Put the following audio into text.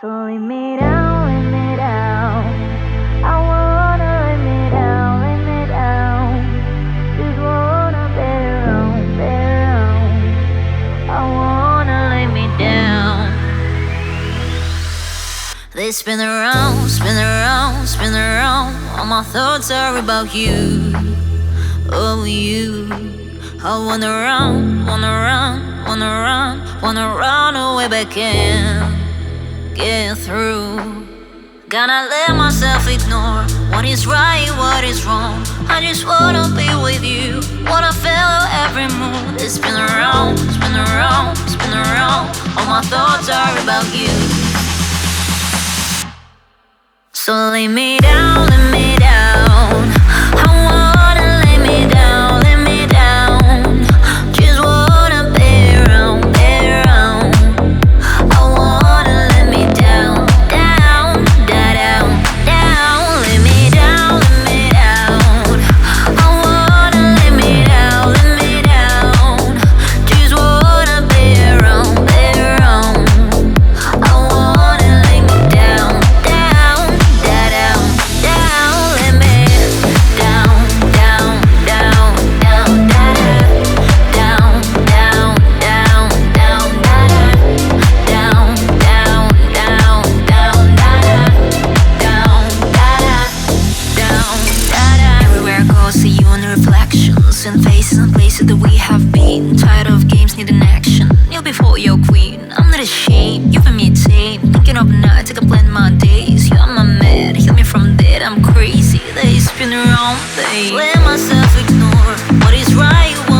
So lay me down, lay me down. I wanna lay me down, lay me down. Just wanna be around, be around. I wanna lay me down. They spin around, spin around, spin around. All my thoughts are about you, oh you. I wanna run, wanna run, wanna run, wanna run away, but can't get through. Gonna let myself ignore what is right, what is wrong. I just wanna be with you, wanna feel every move. They spin around, spin around, spin around. All my thoughts are about you. So lay me down, lay me down. I wanna lay me down, lay me down. Just wanna be around, be around. I wanna lay me down, down, down, down. Lay me down, lay me down. I wanna lay me down, lay me down. Just wanna be around, be around. I wanna lay me down, down, down, down. Lay me down, down, down, down, down, down, down, down, down, down, down, down, down. Everywhere I go, see you in the reflections and faces and places that we have been. Tired of games, need an action. Kneel before your queen. I'm not ashamed, you've been me tame. Thinking of nights, I can plan my days. You are my man, heal me from that. I'm crazy, they spin around, they let myself ignore what is right.